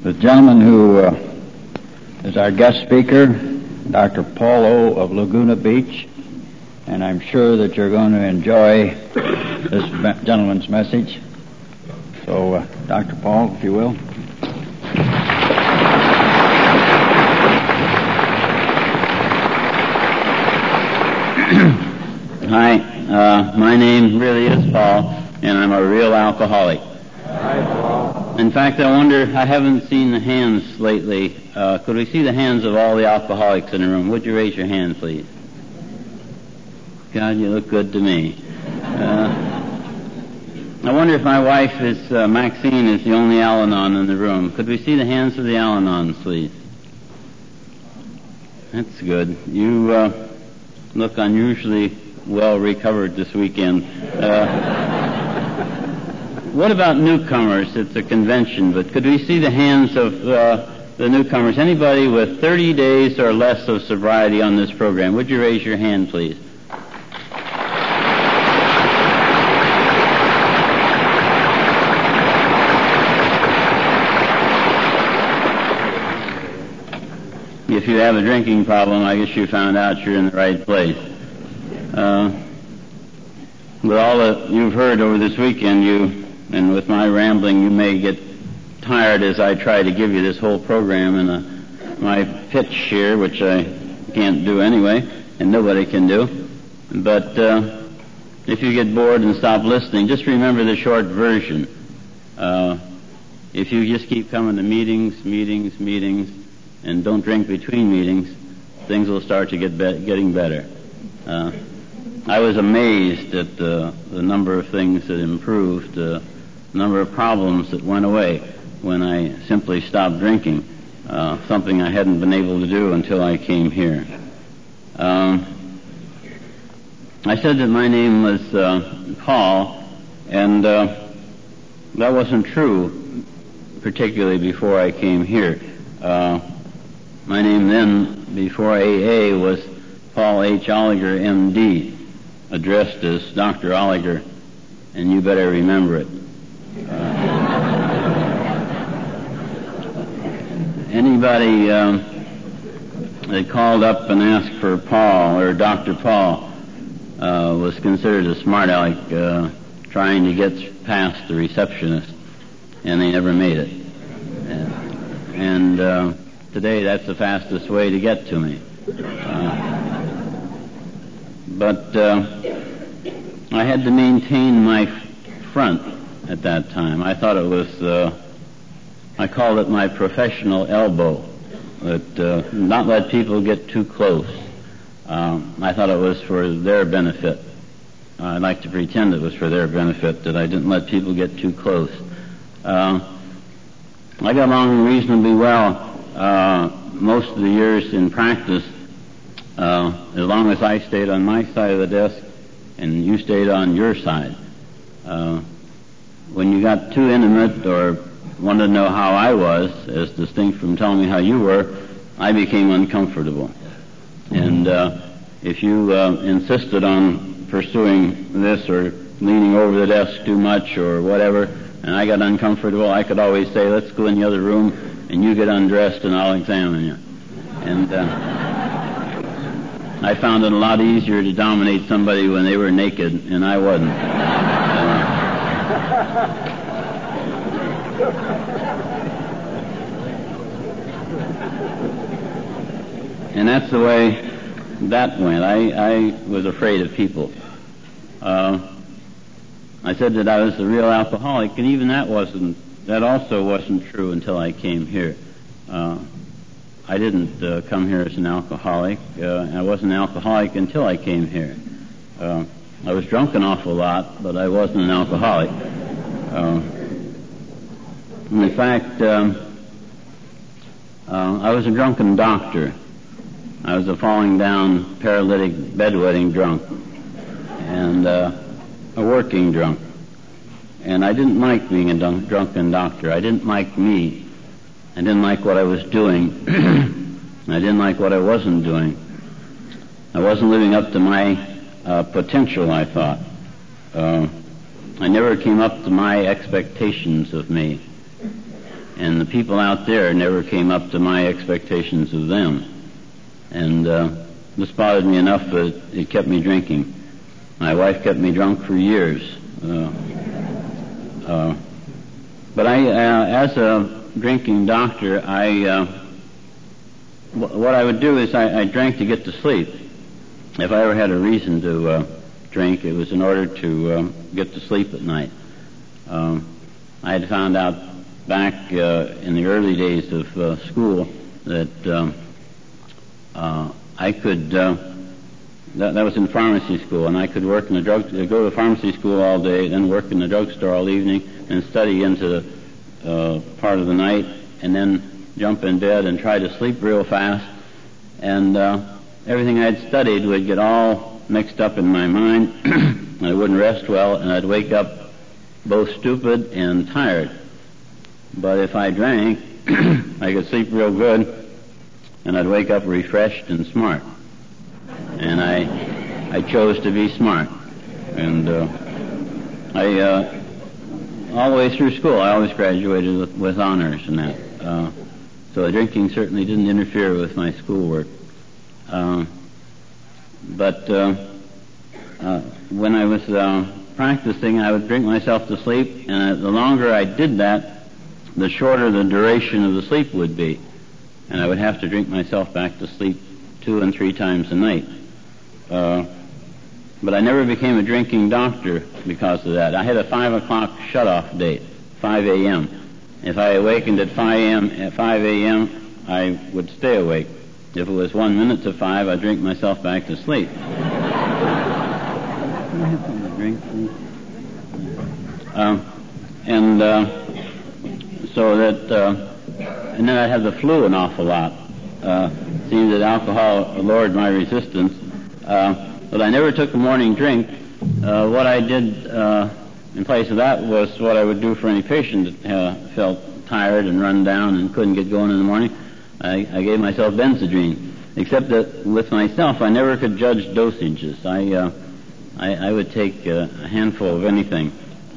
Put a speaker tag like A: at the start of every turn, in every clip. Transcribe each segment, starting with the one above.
A: The gentleman who is our guest speaker, Dr. Paul O. of Laguna Beach, and I'm sure that you're going to enjoy this gentleman's message. So, Dr. Paul, if you will.
B: Hi, my name really is Paul, and I'm a real alcoholic.
A: Hi, Paul.
B: In fact, I wonder, I haven't seen the hands lately. Could we see the hands of all the alcoholics in the room? Would you raise your hand, please? God, you look good to me. I wonder if my wife is, Maxine, is the only Al-Anon in the room. Could we see the hands of the Al-Anons, please? That's good. You look unusually well recovered this weekend. What about newcomers? It's a convention, but could we see the hands of the newcomers? Anybody with 30 days or less of sobriety on this program? Would you raise your hand, please? If you have a drinking problem, I guess you found out you're in the right place. With all that you've heard over this weekend, and with my rambling, you may get tired as I try to give you this whole program in my pitch here, which I can't do anyway, and nobody can do. But if you get bored and stop listening, just remember the short version. If you just keep coming to meetings, and don't drink between meetings, things will start to getting better. I was amazed at the number of things that improved, the number of problems that went away when I simply stopped drinking, something I hadn't been able to do until I came here. I said that my name was Paul, and that wasn't true, particularly before I came here. My name then, before AA, was Paul H. Olliger, M.D., addressed as Dr. Olliger, and you better remember it. Anybody that called up and asked for Paul or Dr. Paul was considered a smart aleck trying to get past the receptionist, and they never made it. And today that's the fastest way to get to me. But I had to maintain my front at that time. I thought it was, I called it my professional elbow, that not let people get too close. I thought it was for their benefit. I'd like to pretend it was for their benefit, that I didn't let people get too close. I got along reasonably well most of the years in practice, as long as I stayed on my side of the desk and you stayed on your side. When you got too intimate or wanted to know how I was, as distinct from telling me how you were, I became uncomfortable. And if you insisted on pursuing this or leaning over the desk too much or whatever, and I got uncomfortable, I could always say, let's go in the other room and you get undressed and I'll examine you. And I found it a lot easier to dominate somebody when they were naked and I wasn't. And that's the way that went. I was afraid of people. I said that I was a real alcoholic, and even that also wasn't true until I came here. I didn't come here as an alcoholic. I wasn't an alcoholic until I came here. I was drunk an awful lot, but I wasn't an alcoholic. In fact, I was a drunken doctor. I was a falling down, paralytic, bedwetting drunk, and a working drunk. And I didn't like being a drunken doctor. I didn't like me. I didn't like what I was doing. I didn't like what I wasn't doing. I wasn't living up to my potential, I thought. I never came up to my expectations of me. and the people out there never came up to my expectations of them. And this bothered me enough that it kept me drinking. My wife kept me drunk for years. But as a drinking doctor, what I would do is I drank to get to sleep. If I ever had a reason to drink, it was in order to get to sleep at night. I had found out back in the early days of school that I could, that was in pharmacy school, and I could work in go to pharmacy school all day, then work in the drugstore all evening, and study into part of the night, and then jump in bed and try to sleep real fast, and everything I'd studied would get all mixed up in my mind, and I wouldn't rest well, and I'd wake up both stupid and tired. But if I drank, I could sleep real good, and I'd wake up refreshed and smart. And I chose to be smart. And all the way through school, I always graduated with honors and that. So the drinking certainly didn't interfere with my schoolwork. But when I was practicing, I would drink myself to sleep, and the longer I did that, the shorter the duration of the sleep would be. And I would have to drink myself back to sleep 2 and 3 times a night. But I never became a drinking doctor because of that. I had a 5 o'clock shut-off date, 5 a.m. If I awakened at 5 a.m., I would stay awake. If it was 1 minute to 5, I'd drink myself back to sleep. So that, and then I'd have the flu an awful lot. It seemed that alcohol lowered my resistance. But I never took a morning drink. What I did in place of that was what I would do for any patient that felt tired and run down and couldn't get going in the morning. I gave myself Benzedrine, except that with myself I never could judge dosages. I would take a handful of anything.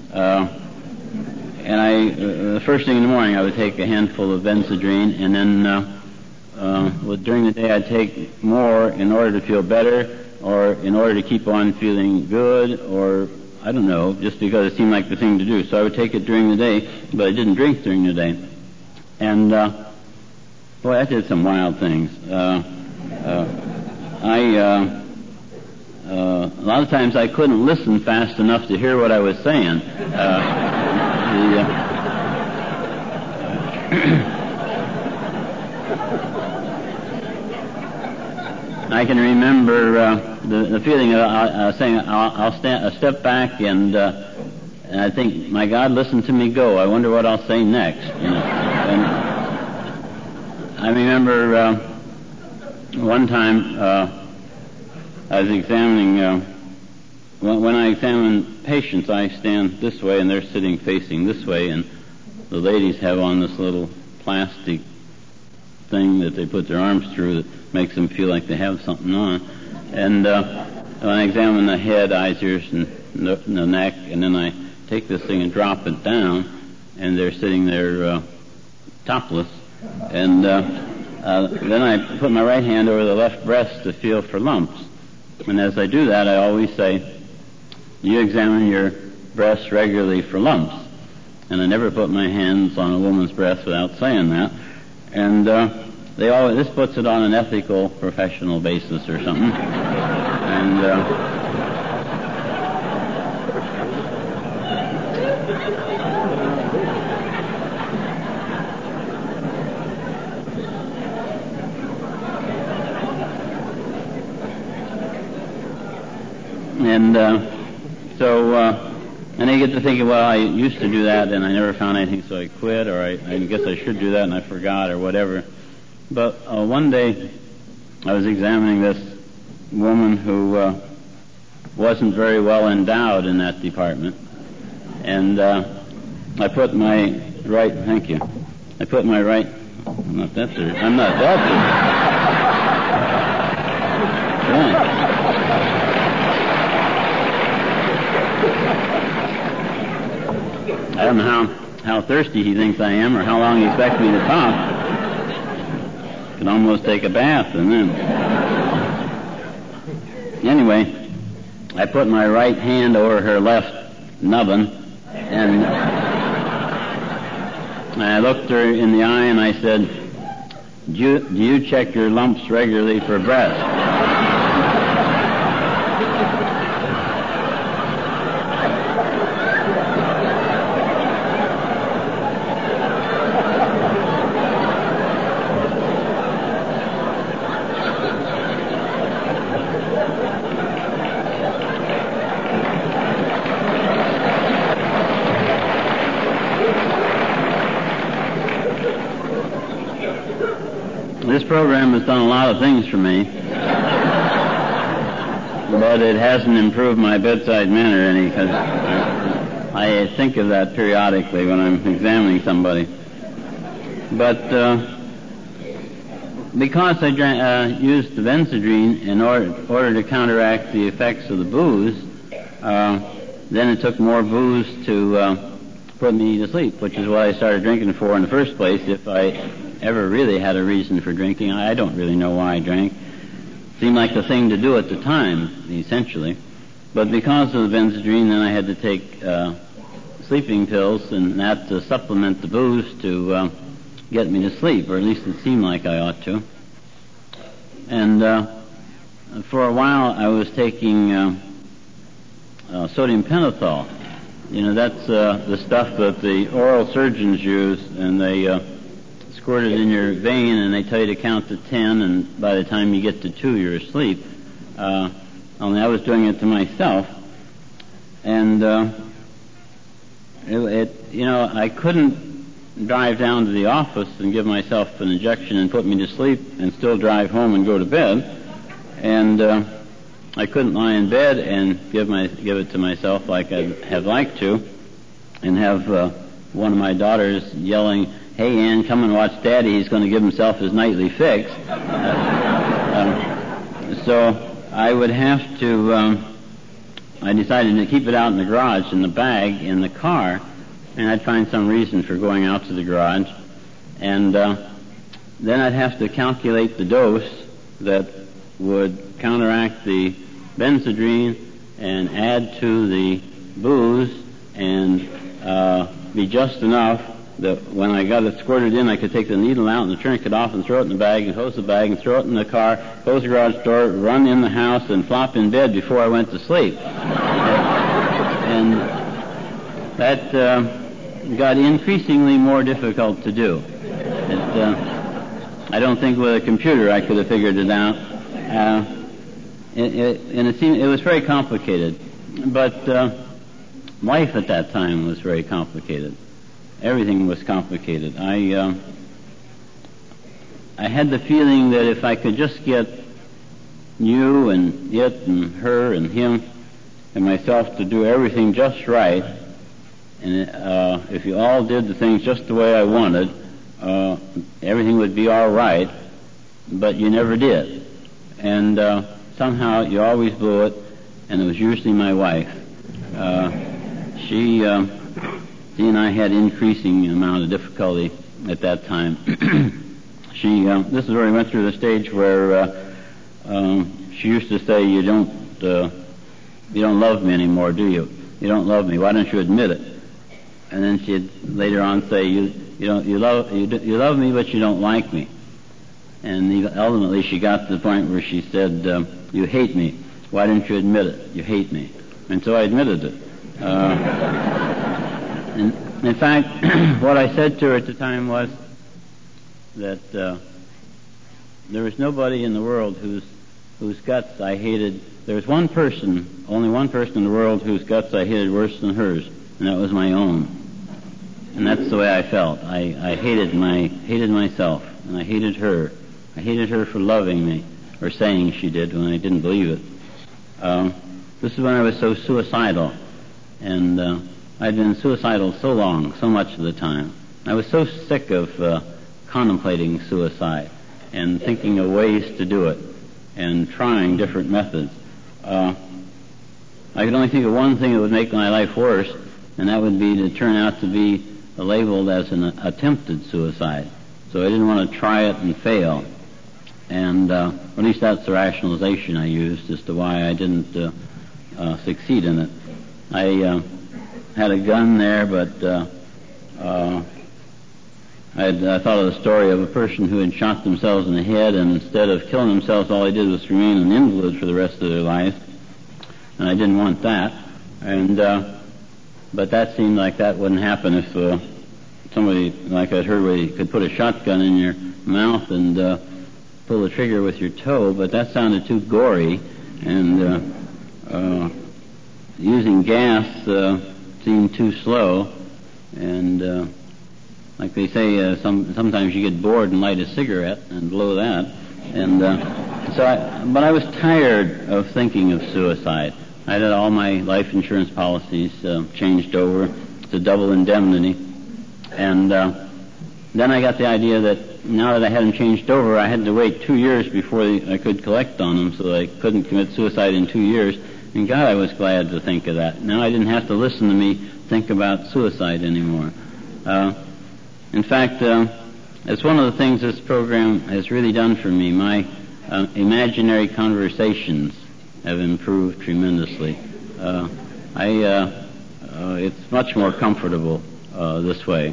B: And the first thing in the morning I would take a handful of Benzedrine, and then during the day I'd take more in order to feel better, or in order to keep on feeling good, or I don't know, just because it seemed like the thing to do. So I would take it during the day, but I didn't drink during the day. And boy, I did some wild things. A lot of times I couldn't listen fast enough to hear what I was saying. I can remember the feeling of saying, I'll step back and I think, my God, listen to me go. I wonder what I'll say next. You know? And I remember one time I was examining, when I examine patients, I stand this way and they're sitting facing this way, and the ladies have on this little plastic thing that they put their arms through that makes them feel like they have something on. And when I examine the head, eyes, ears, and the neck, and then I take this thing and drop it down, and they're sitting there topless. And then I put my right hand over the left breast to feel for lumps. And as I do that, I always say, you examine your breast regularly for lumps. And I never put my hands on a woman's breast without saying that. And this puts it on an ethical, professional basis or something. And I get to thinking, well, I used to do that and I never found anything, so I quit, or I guess I should do that and I forgot, or whatever. But one day I was examining this woman who wasn't very well endowed in that department, and I put my right, thank you, I put my right, I'm not that dirty. Yeah. I don't know how thirsty he thinks I am or how long he expects me to talk. Could almost take a bath and then. Anyway, I put my right hand over her left nubbin, and I looked her in the eye and I said, do you check your lumps regularly for breast? This program has done a lot of things for me, but it hasn't improved my bedside manner any, because I think of that periodically when I'm examining somebody. But because I used the Benzedrine in order to counteract the effects of the booze, then it took more booze to put me to sleep, which is what I started drinking for in the first place. If I ever really had a reason for drinking, I don't really know why I drank. It seemed like the thing to do at the time, essentially. But because of the Benzedrine, then I had to take sleeping pills, and that to supplement the booze to get me to sleep, or at least it seemed like I ought to. And for a while I was taking sodium pentothal. You know, that's the stuff that the oral surgeons use, and they squirt it in your vein, and they tell you to count to 10, and by the time you get to 2, you're asleep. Only I was doing it to myself, and I couldn't drive down to the office and give myself an injection and put me to sleep and still drive home and go to bed, and I couldn't lie in bed and give it to myself like I'd have liked to, and have one of my daughters yelling, "Hey, Ann, come and watch Daddy. He's going to give himself his nightly fix." So I would have to, I decided to keep it out in the garage in the bag in the car, and I'd find some reason for going out to the garage. And then I'd have to calculate the dose that would counteract the Benzedrine and add to the booze and be just enough that when I got it squirted in, I could take the needle out and the tourniquet off and throw it in the bag and close the bag and throw it in the car, close the garage door, run in the house, and flop in bed before I went to sleep. And that got increasingly more difficult to do. I don't think with a computer I could have figured it out. And it was very complicated. But life at that time was very complicated. Everything was complicated. I had the feeling that if I could just get you and it and her and him and myself to do everything just right, and if you all did the things just the way I wanted, everything would be all right, but you never did. And somehow you always blew it, and it was usually my wife. She and I had increasing amount of difficulty at that time. This is where we went through the stage where she used to say, "You don't love me anymore, do you? You don't love me. Why don't you admit it?" And then she'd later on say, "You love me, but you don't like me." And ultimately, she got to the point where she said, "You hate me. Why don't you admit it? You hate me." And so I admitted it. In fact, what I said to her at the time was that there was nobody in the world whose guts I hated. There was only one person in the world whose guts I hated worse than hers, and that was my own. And that's the way I felt. I hated myself, and I hated her. I hated her for loving me, or saying she did when I didn't believe it. This is when I was so suicidal, and I'd been suicidal so long, so much of the time. I was so sick of contemplating suicide and thinking of ways to do it and trying different methods. I could only think of one thing that would make my life worse, and that would be to turn out to be labeled as an attempted suicide. So I didn't want to try it and fail. And at least that's the rationalization I used as to why I didn't succeed in it. I had a gun there, but I thought of the story of a person who had shot themselves in the head, and instead of killing themselves, all they did was remain an invalid for the rest of their lives. And I didn't want that. And but that seemed like that wouldn't happen if somebody, like I'd heard, where you could put a shotgun in your mouth and pull the trigger with your toe, but that sounded too gory, and using gas seemed too slow, and like they say, sometimes you get bored and light a cigarette and blow that, and but I was tired of thinking of suicide. I had all my life insurance policies changed over to double indemnity, and then I got the idea that now that I had them changed over, I had to wait 2 years before I could collect on them, so I couldn't commit suicide in 2 years. And God, I was glad to think of that. Now I didn't have to listen to me think about suicide anymore. In fact, it's one of the things this program has really done for me. My imaginary conversations have improved tremendously. It's much more comfortable this way.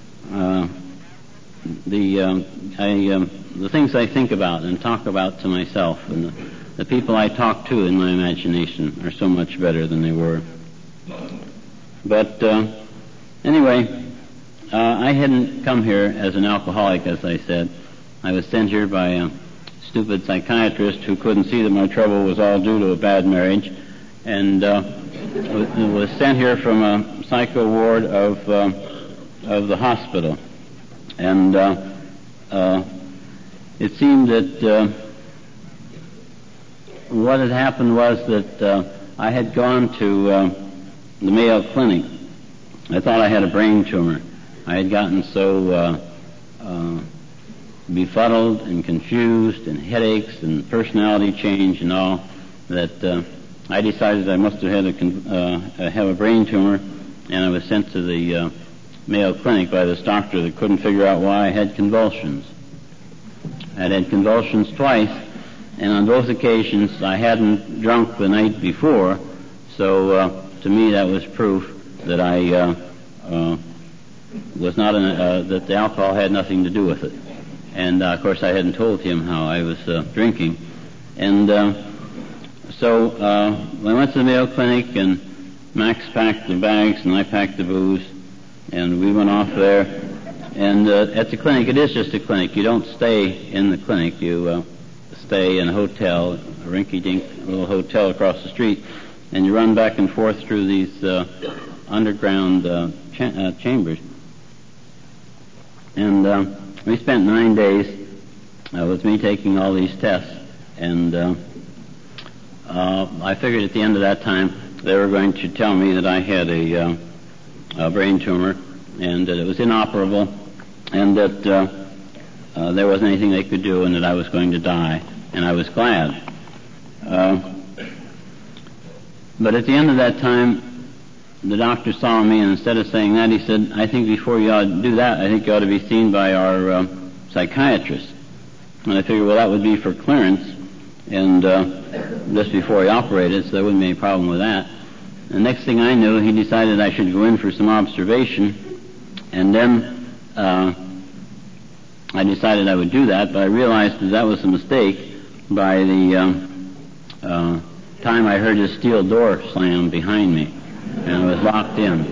B: The things I think about and talk about to myself, and the people I talk to in my imagination are so much better than they were. But anyway, I hadn't come here as an alcoholic, as I said. I was sent here by a stupid psychiatrist who couldn't see that my trouble was all due to a bad marriage, and was sent here from a psycho ward of the hospital. And it seemed that what had happened was that I had gone to the Mayo Clinic. I thought I had a brain tumor. I had gotten so befuddled and confused and headaches and personality change and all that I decided I must have had have a brain tumor, and I was sent to the Mayo Clinic by this doctor that couldn't figure out why I had convulsions. I'd had convulsions twice, and on both occasions I hadn't drunk the night before, so to me that was proof that I was not that the alcohol had nothing to do with it. And of course I hadn't told him how I was drinking. And so I went to the Mayo Clinic, and Max packed the bags and I packed the booze, and we went off there. And at the clinic, it is just a clinic. You don't stay in the clinic. You stay in a hotel, a rinky-dink little hotel across the street, and you run back and forth through these underground chambers. And we spent 9 days with me taking all these tests, and I figured at the end of that time they were going to tell me that I had a brain tumor and that it was inoperable and that there wasn't anything they could do and that I was going to die, and I was glad. But at the end of that time, the doctor saw me, and instead of saying that, he said, I think before you ought to do that, I think you ought to be seen by our psychiatrist. And I figured, well, that would be for clearance, and just before he operated, so there wouldn't be any problem with that. The next thing I knew, he decided I should go in for some observation, and then I decided I would do that, but I realized that was a mistake by the time I heard his steel door slam behind me, and I was locked in.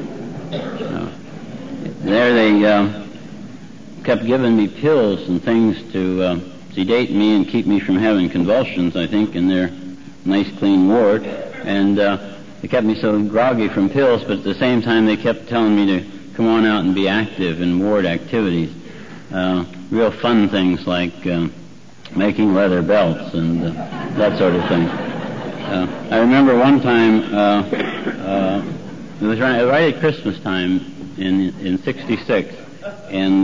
B: There they kept giving me pills and things to sedate me and keep me from having convulsions, I think, in their nice clean ward. And they kept me so groggy from pills, but at the same time they kept telling me to come on out and be active in ward activities. Real fun things like making leather belts and that sort of thing. I remember one time, it was right at Christmas time in '66, and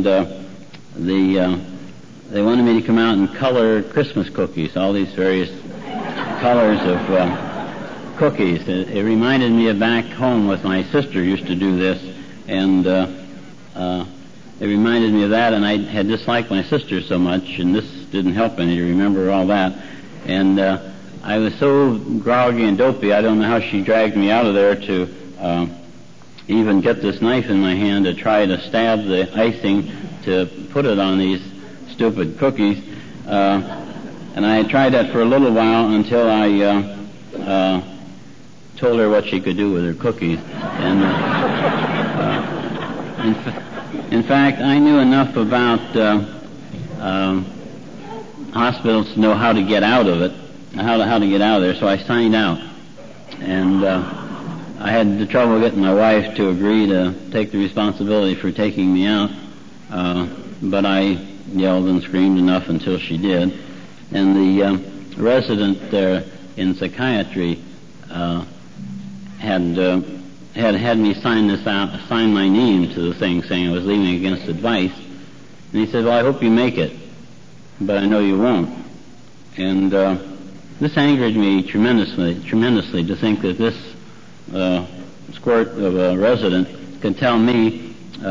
B: they wanted me to come out and color Christmas cookies, all these various colors of cookies. It reminded me of back home with my sister used to do this, and it reminded me of that, and I had disliked my sister so much, and this didn't help any to remember all that. And I was so groggy and dopey, I don't know how she dragged me out of there to even get this knife in my hand to try to stab the icing to put it on these stupid cookies. And I tried that for a little while until I told her what she could do with her cookies. And in fact, I knew enough about hospitals to know how to get out of it, how to get out of there. So I signed out, and I had the trouble getting my wife to agree to take the responsibility for taking me out, but I yelled and screamed enough until she did. And the resident there in psychiatry had me sign my name to the thing, saying I was leaving against advice. And he said, "Well, I hope you make it, but I know you won't." And this angered me tremendously to think that this squirt of a resident could tell me,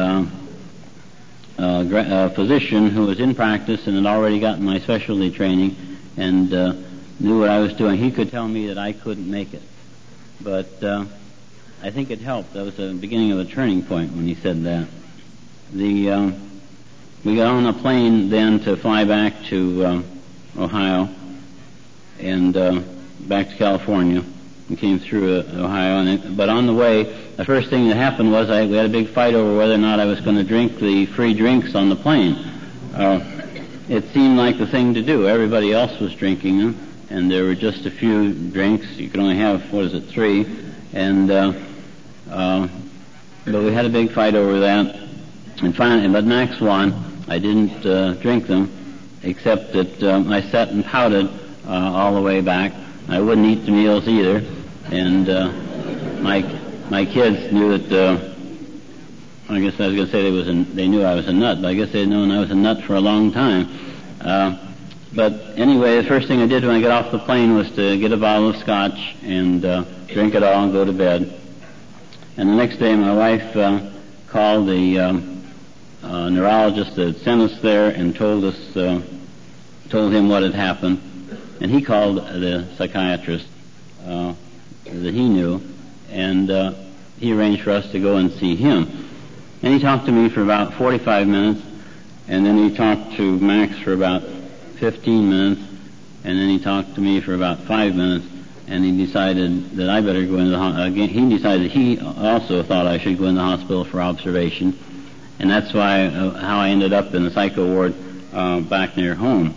B: a physician who was in practice and had already gotten my specialty training and knew what I was doing, he could tell me that I couldn't make it. But I think it helped. That was the beginning of a turning point when he said that. We got on a plane then to fly back to Ohio and back to California, and came through Ohio. But on the way, the first thing that happened was we had a big fight over whether or not I was going to drink the free drinks on the plane. It seemed like the thing to do. Everybody else was drinking them, and there were just a few drinks. You could only have, 3? And but we had a big fight over that. And finally, but Max won. I didn't drink them, except that I sat and pouted all the way back. I wouldn't eat the meals either, and my kids knew that. I guess I was going to say they knew I was a nut, but I guess they'd known I was a nut for a long time. But anyway, the first thing I did when I got off the plane was to get a bottle of scotch and drink it all and go to bed. And the next day, my wife called the neurologist that sent us there and told him what had happened. And he called the psychiatrist that he knew, and he arranged for us to go and see him. And he talked to me for about 45 minutes, and then he talked to Max for about 15 minutes, and then he talked to me for about 5 minutes, and he decided that I better go into the hospital. He decided he also thought I should go in the hospital for observation, and that's how I ended up in the psycho ward back near home.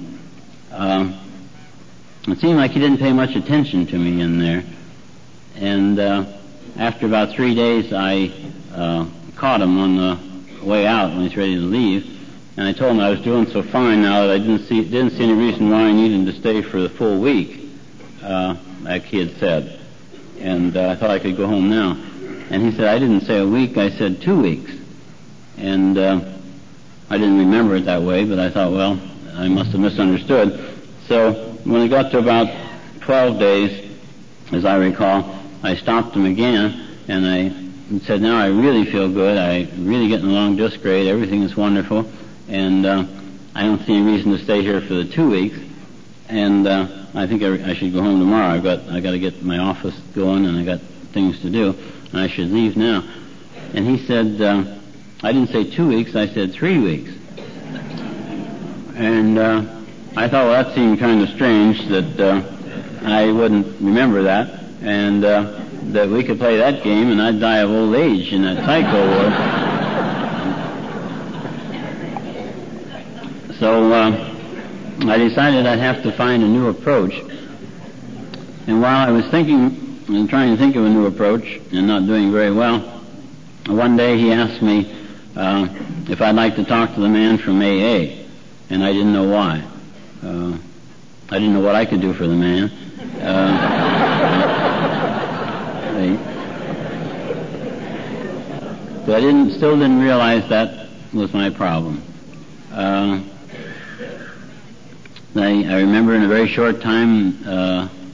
B: It seemed like he didn't pay much attention to me in there. And after about 3 days, I caught him on the way out when he was ready to leave. And I told him I was doing so fine now that I didn't see any reason why I needed to stay for the full week, like he had said. And I thought I could go home now. And he said, "I didn't say a week, I said 2 weeks." And I didn't remember it that way, but I thought, well, I must have misunderstood. So when it got to about 12 days, as I recall, I stopped him again, and I said, "Now I really feel good. I'm really getting along just great. Everything is wonderful, and I don't see any reason to stay here for the 2 weeks. And I think I should go home tomorrow. I got to get my office going, and I got things to do, and I should leave now." And he said, "I didn't say 2 weeks. I said 3 weeks." And I thought, well, that seemed kind of strange that I wouldn't remember that, and that we could play that game and I'd die of old age in that psycho ward. So I decided I'd have to find a new approach. And while I was thinking and trying to think of a new approach and not doing very well, one day he asked me if I'd like to talk to the man from AA, and I didn't know why. I didn't know what I could do for the man. But I still didn't realize that was my problem. I remember in a very short time,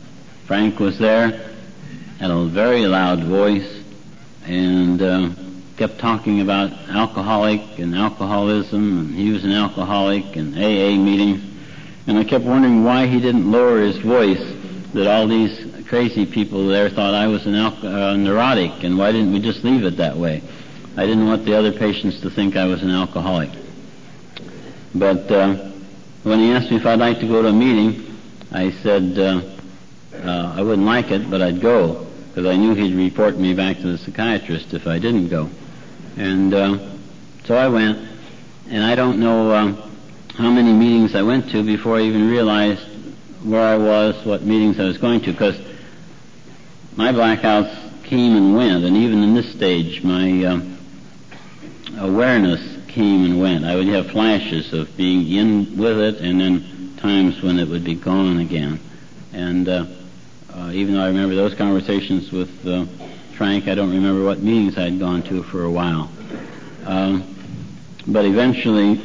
B: Frank was there, had a very loud voice, and kept talking about alcoholic and alcoholism, and he was an alcoholic, and AA meetings. And I kept wondering why he didn't lower his voice, that all these crazy people there thought I was an neurotic, and why didn't we just leave it that way? I didn't want the other patients to think I was an alcoholic. But when he asked me if I'd like to go to a meeting, I said I wouldn't like it, but I'd go, because I knew he'd report me back to the psychiatrist if I didn't go. And so I went, and I don't know how many meetings I went to before I even realized where I was, what meetings I was going to, because my blackouts came and went, and even in this stage, my awareness came and went. I would have flashes of being in with it, and then times when it would be gone again. And even though I remember those conversations with Frank, I don't remember what meetings I'd gone to for a while. But eventually,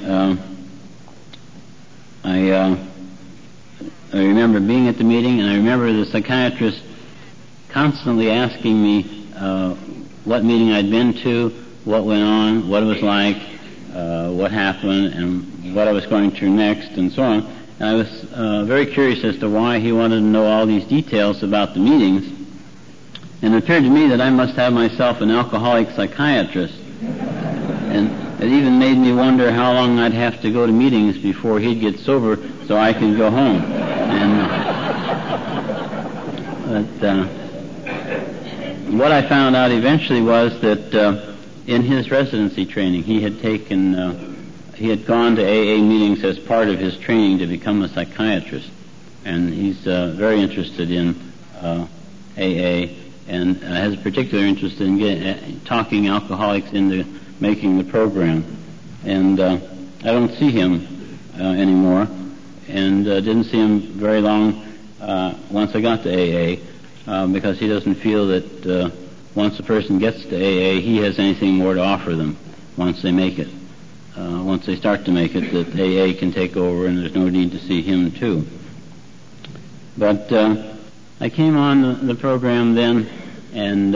B: I remember being at the meeting, and I remember the psychiatrist constantly asking me what meeting I'd been to, what went on, what it was like, what happened, and what I was going to next, and so on. And I was very curious as to why he wanted to know all these details about the meetings. And it occurred to me that I must have myself an alcoholic psychiatrist. And it even made me wonder how long I'd have to go to meetings before he'd get sober so I could go home. But what I found out eventually was that in his residency training, he had gone to AA meetings as part of his training to become a psychiatrist. And he's very interested in AA and has a particular interest in talking alcoholics into making the program. And I don't see him anymore, and didn't see him very long once I got to AA, because he doesn't feel that once a person gets to AA, he has anything more to offer them once they make it. Once they start to make it, that AA can take over and there's no need to see him too. But I came on the program then, and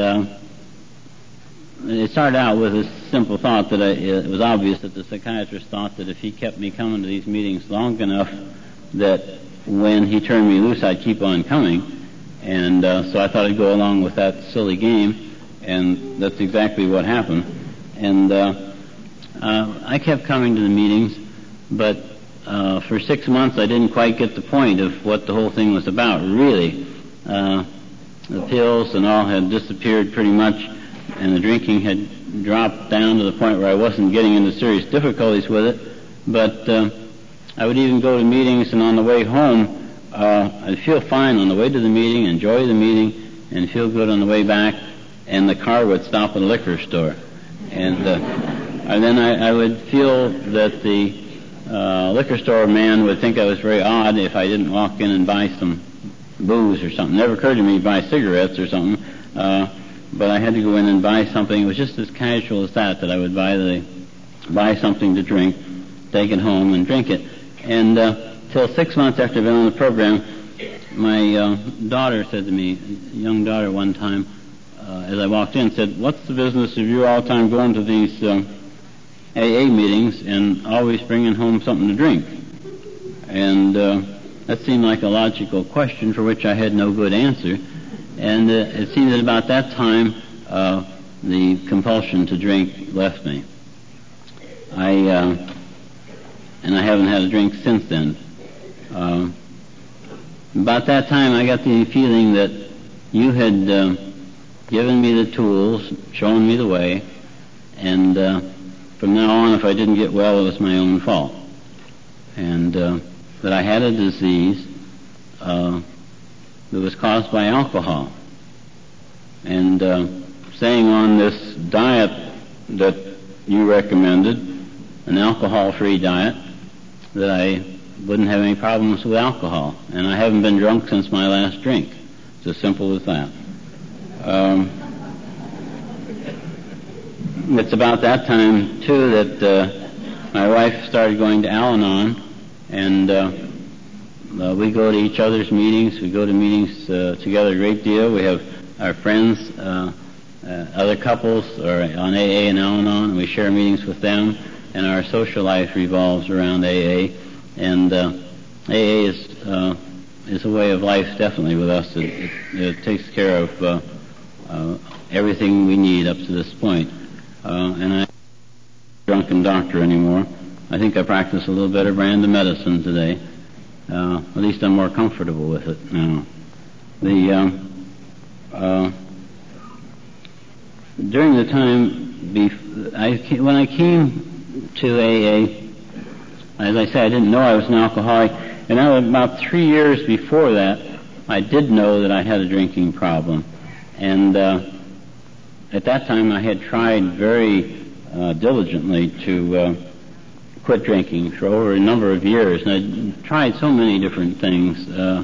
B: it started out with a simple thought that it was obvious that the psychiatrist thought that if he kept me coming to these meetings long enough, that when he turned me loose, I'd keep on coming. And so I thought I'd go along with that silly game, and that's exactly what happened. And I kept coming to the meetings, but for 6 months I didn't quite get the point of what the whole thing was about, really. The pills and all had disappeared pretty much, and the drinking had dropped down to the point where I wasn't getting into serious difficulties with it. But I would even go to meetings, and on the way home, I'd feel fine on the way to the meeting, enjoy the meeting, and feel good on the way back, and the car would stop at a liquor store. And then I would feel that the liquor store man would think I was very odd if I didn't walk in and buy some booze or something. It never occurred to me to buy cigarettes or something, but I had to go in and buy something. It was just as casual as that I would buy something to drink, take it home, and drink it. And till 6 months after I'd been on the program, my daughter said to me, a young daughter one time, as I walked in, said, "What's the business of you all the time going to these AA meetings and always bringing home something to drink?" And that seemed like a logical question for which I had no good answer. And it seemed that about that time, the compulsion to drink left me. And I haven't had a drink since then. About that time, I got the feeling that you had given me the tools, shown me the way, and from now on, if I didn't get well, it was my own fault. And that I had a disease that was caused by alcohol. And staying on this diet that you recommended, an alcohol-free diet, that I wouldn't have any problems with alcohol. And I haven't been drunk since my last drink. It's as simple as that. It's about that time, too, that my wife started going to Al-Anon, and we go to each other's meetings. We go to meetings together a great deal. We have our friends other couples are on AA and Al-Anon, and we share meetings with them, and our social life revolves around AA. And AA is a way of life, definitely, with us. It takes care of everything we need up to this point. And I'm not a drunken doctor anymore. I think I practice a little better brand of medicine today. At least I'm more comfortable with it now. During the time when I came to AA, as I said, I didn't know I was an alcoholic. And about 3 years before that, I did know that I had a drinking problem. And at that time, I had tried very diligently to quit drinking for over a number of years. And I tried so many different things,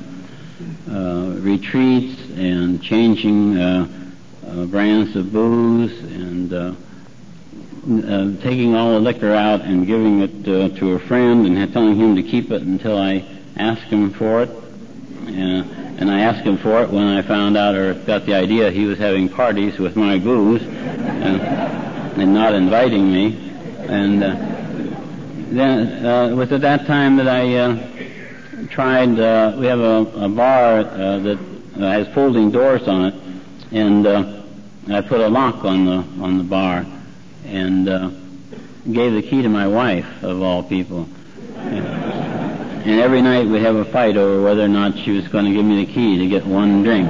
B: retreats and changing brands of booze and taking all the liquor out and giving it to a friend and telling him to keep it until I asked him for it. And I asked him for it when I found out or got the idea he was having parties with my booze and not inviting me. And then it was at that time that I tried, we have a bar that has folding doors on it, and I put a lock on the bar and gave the key to my wife, of all people. And every night we'd have a fight over whether or not she was going to give me the key to get one drink.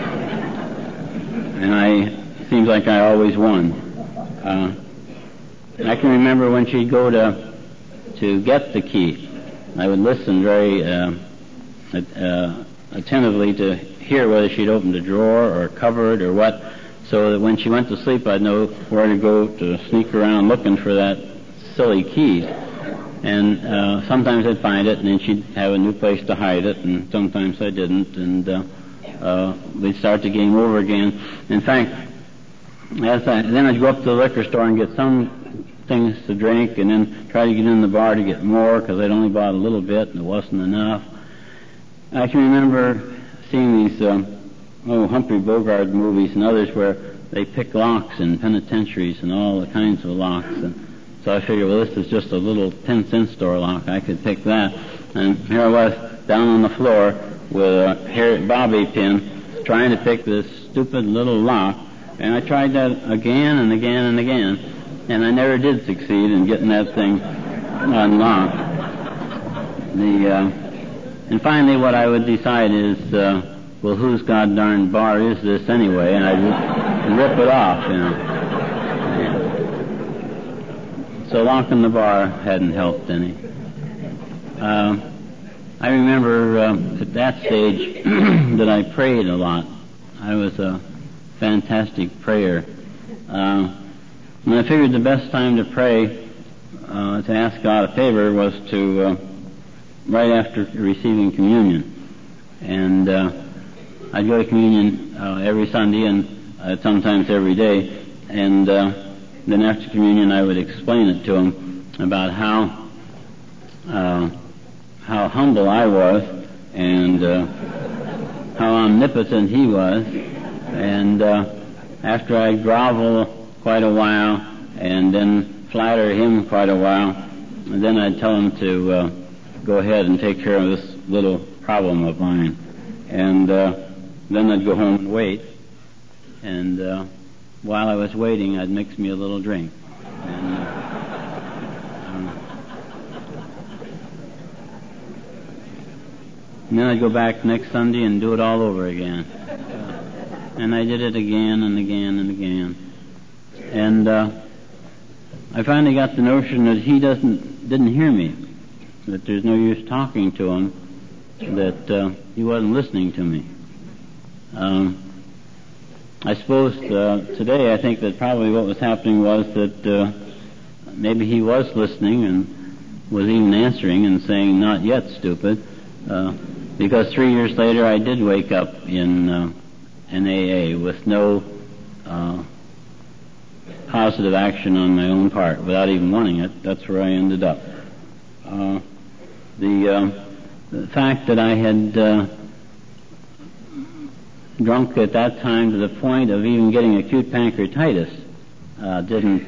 B: And it seems like I always won. I can remember when she'd go to get the key, I would listen very attentively to hear whether she'd opened a drawer or a cupboard or what, so that when she went to sleep I'd know where to go to sneak around looking for that silly key. And sometimes I'd find it, and then she'd have a new place to hide it, and sometimes I didn't, and we'd start the game over again. In fact, then I'd go up to the liquor store and get some things to drink, and then try to get in the bar to get more, because I'd only bought a little bit, and it wasn't enough. I can remember seeing these Humphrey Bogart movies and others where they pick locks in penitentiaries and all the kinds of locks, and so I figured, well, this is just a little 10-cent store lock. I could pick that. And here I was down on the floor with a bobby pin trying to pick this stupid little lock. And I tried that again and again and again. And I never did succeed in getting that thing unlocked. And finally what I would decide is, well, whose god-darned bar is this anyway? And I'd rip it off, you know. So locking the bar hadn't helped any. I remember at that stage that I prayed a lot. I was a fantastic prayer. And I figured the best time to pray, to ask God a favor, was to right after receiving communion. And I'd go to communion every Sunday and sometimes every day. And then after communion, I would explain it to him about how humble I was and how omnipotent he was. And after I'd grovel quite a while and then flatter him quite a while, and then I'd tell him to go ahead and take care of this little problem of mine. And then I'd go home and wait. And while I was waiting, I'd mix me a little drink. And then I'd go back next Sunday and do it all over again. And I did it again and again and again. And I finally got the notion that he didn't hear me, that there's no use talking to him, that he wasn't listening to me. I suppose today I think that probably what was happening was that maybe he was listening and was even answering and saying, "Not yet, stupid," because 3 years later I did wake up in AA with no positive action on my own part without even wanting it. That's where I ended up. The fact that I had drunk at that time to the point of even getting acute pancreatitis didn't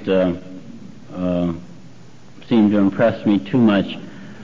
B: seem to impress me too much.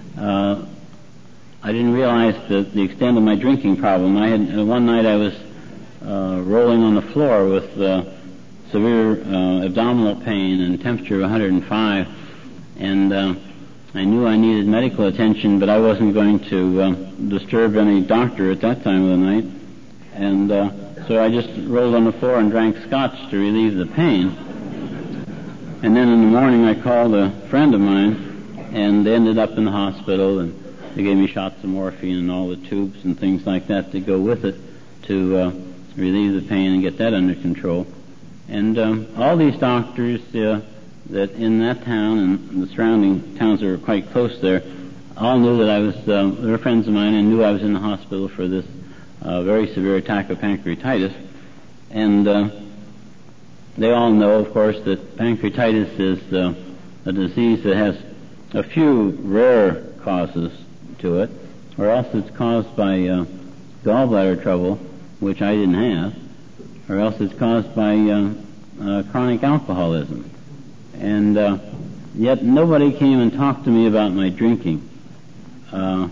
B: I didn't realize the extent of my drinking problem. One night I was rolling on the floor with severe abdominal pain and temperature of 105, and I knew I needed medical attention, but I wasn't going to disturb any doctor at that time of the night, and so I just rolled on the floor and drank scotch to relieve the pain. And then in the morning I called a friend of mine, and they ended up in the hospital, and they gave me shots of morphine and all the tubes and things like that to go with it to relieve the pain and get that under control. And all these doctors that in that town and the surrounding towns that were quite close there all knew that I was, they were friends of mine, and knew I was in the hospital for this very severe attack of pancreatitis. And they all know, of course, that pancreatitis is a disease that has a few rare causes to it, or else it's caused by gallbladder trouble, which I didn't have, or else it's caused by chronic alcoholism. And yet nobody came and talked to me about my drinking. At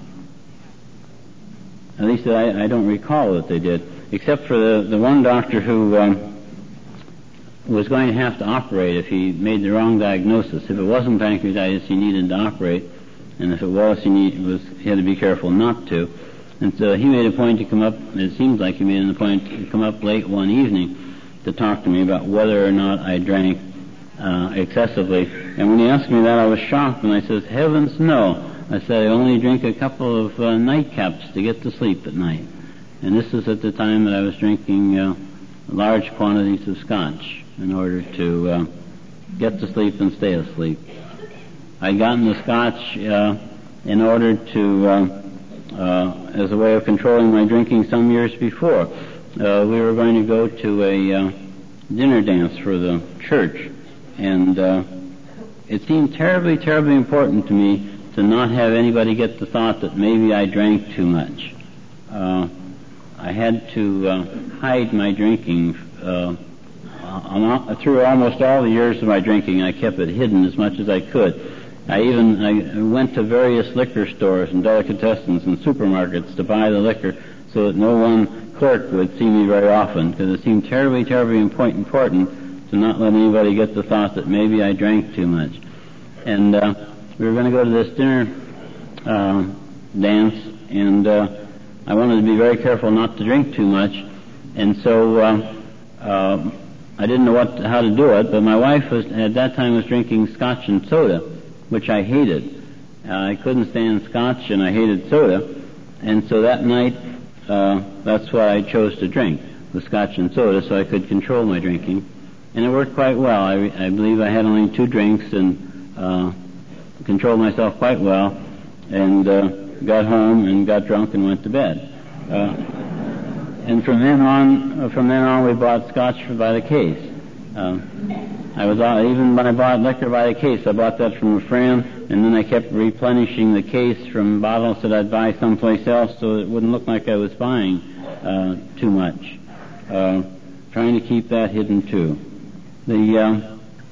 B: least I don't recall that they did, except for the one doctor who was going to have to operate if he made the wrong diagnosis. If it wasn't pancreatitis, he needed to operate, and if it was, he had to be careful not to. And so he made a point to come up, it seems like he made a point to come up late one evening to talk to me about whether or not I drank excessively. And when he asked me that, I was shocked, and I said, "Heavens, no." I said, "I only drink a couple of nightcaps to get to sleep at night." And this was at the time that I was drinking large quantities of scotch in order to get to sleep and stay asleep. I'd gotten the scotch in order to, as a way of controlling my drinking some years before. We were going to go to a dinner dance for the church, and it seemed terribly, terribly important to me to not have anybody get the thought that maybe I drank too much. I had to hide my drinking. Through almost all the years of my drinking, I kept it hidden as much as I could. I went to various liquor stores and delicatessens and supermarkets to buy the liquor so that no one clerk would see me very often, because it seemed terribly, terribly important to not let anybody get the thought that maybe I drank too much. And we were going to go to this dinner dance, and I wanted to be very careful not to drink too much, and so I didn't know how to do it, but my wife at that time was drinking scotch and soda, which I hated. I couldn't stand scotch, and I hated soda, and so that night that's what I chose to drink, the scotch and soda, so I could control my drinking. And it worked quite well. I believe I had only 2 drinks and controlled myself quite well, and got home and got drunk and went to bed. And from then on, we bought scotch by the case. Even when I bought liquor by the case, I bought that from a friend, and then I kept replenishing the case from bottles that I'd buy someplace else, so it wouldn't look like I was buying too much. Trying to keep that hidden too. The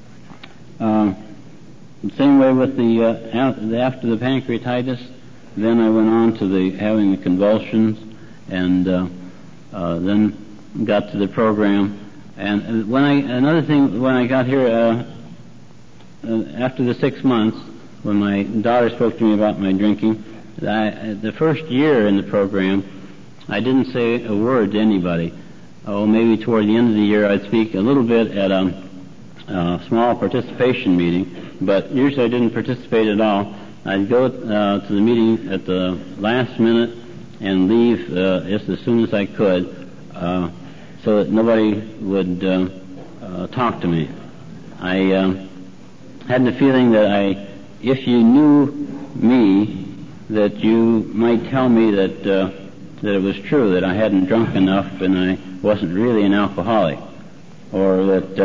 B: same way with after the pancreatitis, then I went on to having the convulsions, and then got to the program. And when I got here after the 6 months, when my daughter spoke to me about my drinking, the first year in the program, I didn't say a word to anybody. Maybe toward the end of the year, I'd speak a little bit at a small participation meeting, but usually I didn't participate at all. I'd go to the meeting at the last minute and leave just as soon as I could, so that nobody would talk to me. I had the feeling that if you knew me, that you might tell me that it was true, that I hadn't drunk enough and I wasn't really an alcoholic, or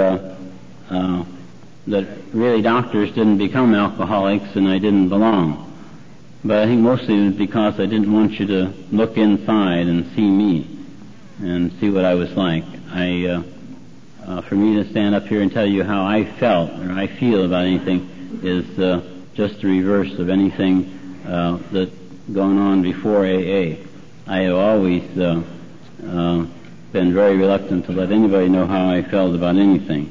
B: that really doctors didn't become alcoholics and I didn't belong. But I think mostly it was because I didn't want you to look inside and see me. and see what I was like. For me to stand up here and tell you how I felt or I feel about anything is just the reverse of anything that's going on before AA. I have always been very reluctant to let anybody know how I felt about anything.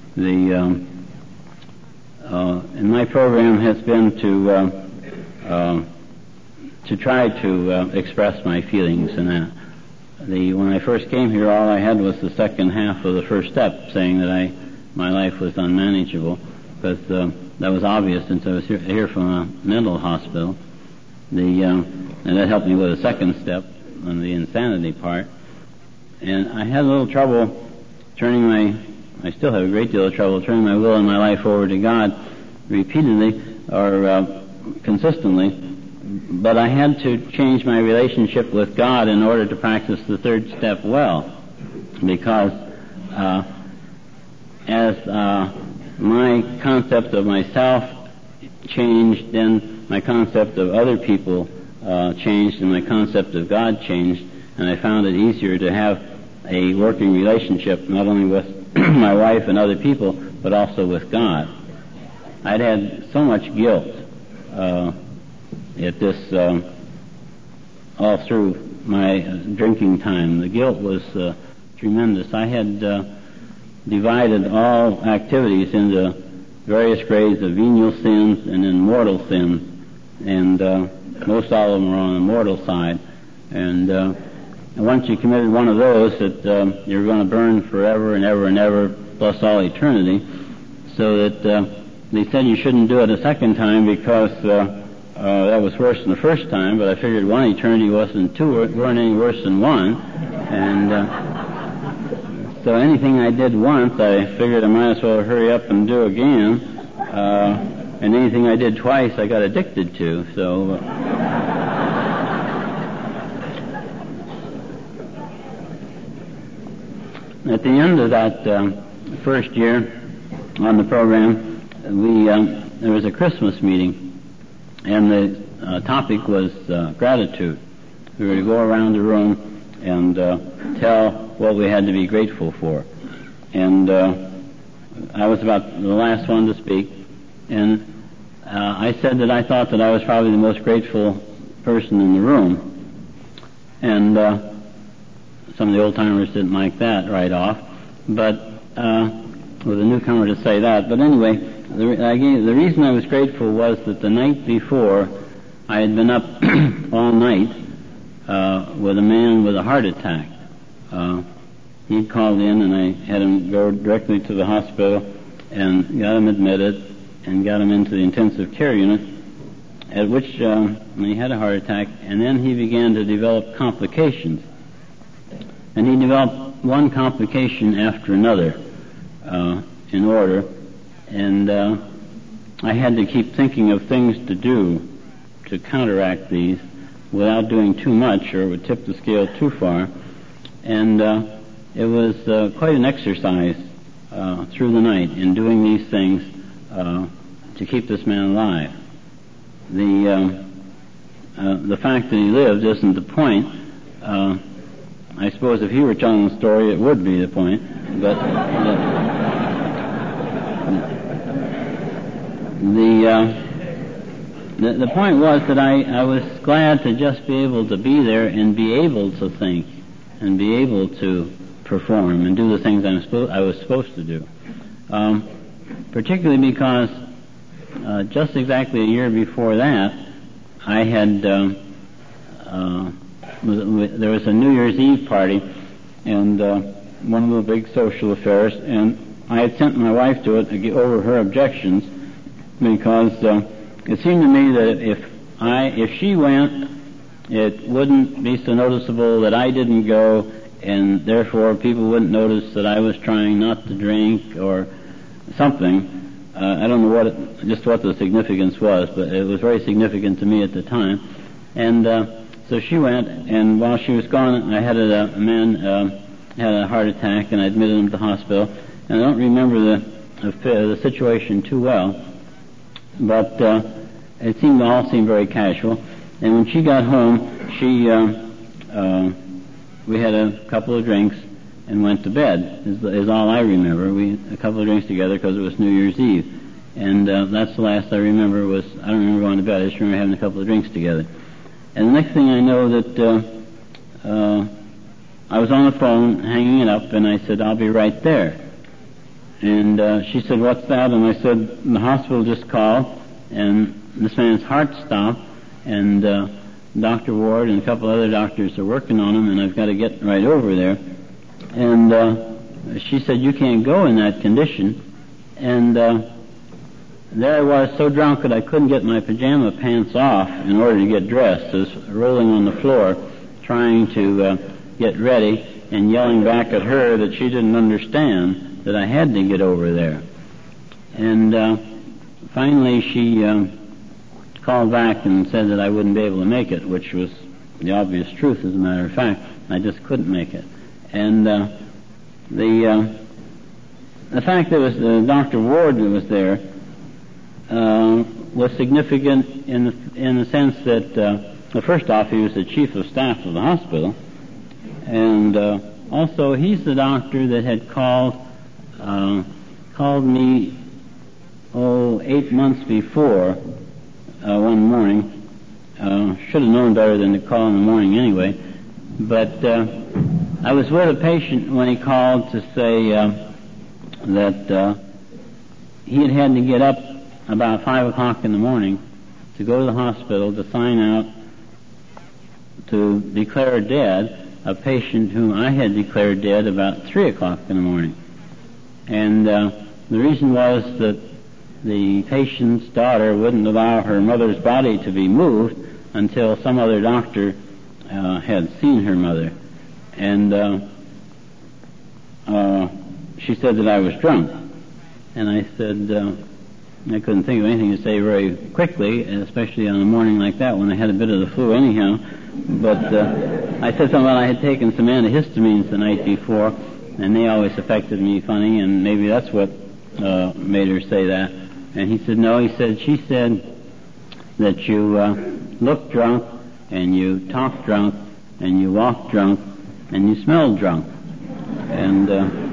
B: And my program has been to try to express my feelings in that. When I first came here, all I had was the second half of the first step, saying that my life was unmanageable, because that was obvious since I was here from a mental hospital. And that helped me with the second step on the insanity part. And I had a little trouble I still have a great deal of trouble turning my will and my life over to God repeatedly or consistently. But I had to change my relationship with God in order to practice the third step well, because as my concept of myself changed, then my concept of other people changed, and my concept of God changed, and I found it easier to have a working relationship not only with my wife and other people, but also with God. I'd had so much guilt at this all through my drinking time. The guilt was tremendous. I had divided all activities into various grades of venial sins and then mortal sins, and most all of them were on the mortal side. And once you committed one of those, that you're going to burn forever and ever and ever, plus all eternity, so that they said you shouldn't do it a second time because that was worse than the first time, but I figured one eternity weren't any worse than one. And so anything I did once, I figured I might as well hurry up and do again. And anything I did twice, I got addicted to. So at the end of that first year on the program, there was a Christmas meeting. And the topic was gratitude. We were to go around the room and tell what we had to be grateful for. And I was about the last one to speak. And I said that I thought that I was probably the most grateful person in the room. And some of the old-timers didn't like that right off. But with a newcomer to say that. But anyway, the reason I was grateful was that the night before, I had been up all night with a man with a heart attack. He'd called in, and I had him go directly to the hospital and got him admitted and got him into the intensive care unit, at which he had a heart attack, and then he began to develop complications. And he developed one complication after another in order. And I had to keep thinking of things to do to counteract these without doing too much, or it would tip the scale too far. And it was quite an exercise through the night in doing these things to keep this man alive. The fact that he lived isn't the point. I suppose if he were telling the story, it would be the point. But the point was that I was glad to just be able to be there and be able to think and be able to perform and do the things I was supposed to do. Particularly because just exactly a year before that, I had there was a New Year's Eve party and one of the big social affairs, and I had sent my wife to it to get over her objections, because it seemed to me that if she went, it wouldn't be so noticeable that I didn't go, and therefore people wouldn't notice that I was trying not to drink or something. I don't know what the significance was, but it was very significant to me at the time. And so she went, and while she was gone, I had a man had a heart attack, and I admitted him to the hospital. And I don't remember the situation too well, but it all seemed very casual. And when she got home, she we had a couple of drinks and went to bed, is all I remember. A couple of drinks together because it was New Year's Eve. And that's the last I remember I don't remember going to bed. I just remember having a couple of drinks together. And the next thing I know that I was on the phone hanging it up, and I said, I'll be right there. And she said, what's that? And I said, the hospital just called, and this man's heart stopped, and Dr. Ward and a couple other doctors are working on him, and I've got to get right over there. And she said, you can't go in that condition. And there I was, so drunk that I couldn't get my pajama pants off in order to get dressed. I was rolling on the floor trying to get ready and yelling back at her that she didn't understand that I had to get over there. And finally she called back and said that I wouldn't be able to make it, which was the obvious truth, as a matter of fact. I just couldn't make it. And the fact that it was Dr. Ward that was there was significant in the sense that first off, he was the chief of staff of the hospital, and also he's the doctor that had called me 8 months before one morning. Should have known better than to call in the morning anyway, but I was with a patient when he called to say that he had to get up about 5 o'clock in the morning to go to the hospital to sign out to declare dead a patient whom I had declared dead about 3 o'clock in the morning. And the reason was that the patient's daughter wouldn't allow her mother's body to be moved until some other doctor had seen her mother. And she said that I was drunk. And I said, I couldn't think of anything to say very quickly, especially on a morning like that when I had a bit of the flu anyhow. But I said something about I had taken some antihistamines the night before, and they always affected me funny, and maybe that's what made her say that. And he said, no, she said that you looked drunk, and you talked drunk, and you walked drunk, and you smelled drunk. And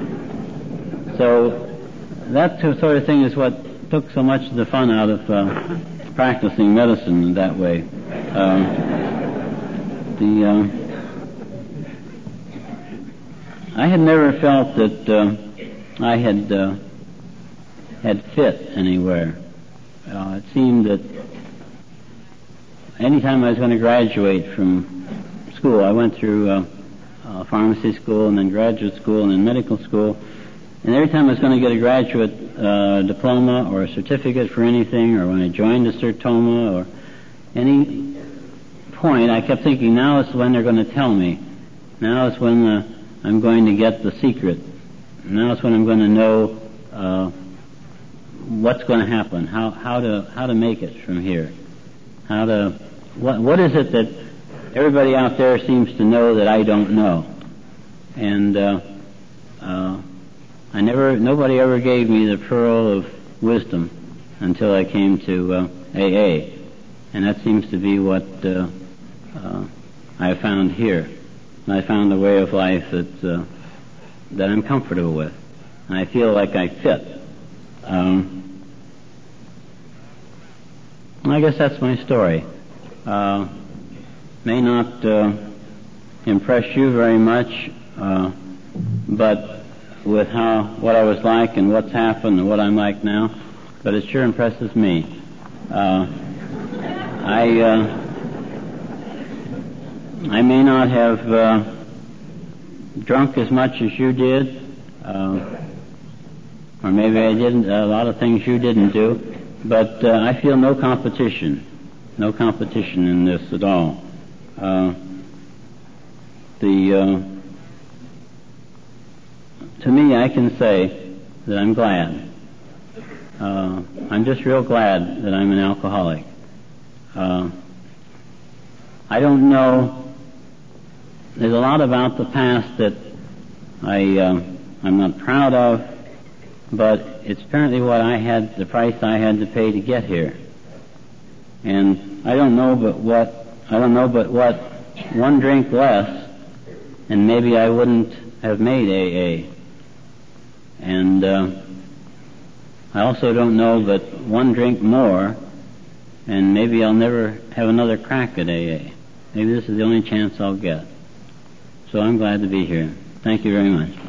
B: so that sort of thing is what took so much of the fun out of practicing medicine that way. I had never felt that I had fit anywhere. It seemed that any time I was going to graduate from school, I went through pharmacy school and then graduate school and then medical school, and every time I was going to get a graduate diploma or a certificate for anything, or when I joined a Sertoma or any point, I kept thinking, now is when they're going to tell me. Now is when I'm going to get the secret. Now is when I'm going to know what's going to happen, how to make it from here. What is it that everybody out there seems to know that I don't know? And nobody ever gave me the pearl of wisdom until I came to AA, and that seems to be what I found here. And I found a way of life that I'm comfortable with, and I feel like I fit. I guess that's my story. May not impress you very much, but with what I was like and what's happened and what I'm like now, but it sure impresses me. I may not have drunk as much as you did, or maybe I didn't, a lot of things you didn't do, but I feel no competition in this at all. To me, I can say that I'm glad. I'm just real glad that I'm an alcoholic. I don't know. There's a lot about the past that I'm not proud of, but it's apparently the price I had to pay to get here. And I don't know but what one drink less and maybe I wouldn't have made AA. And I also don't know, but one drink more, and maybe I'll never have another crack at AA. Maybe this is the only chance I'll get. So I'm glad to be here. Thank you very much.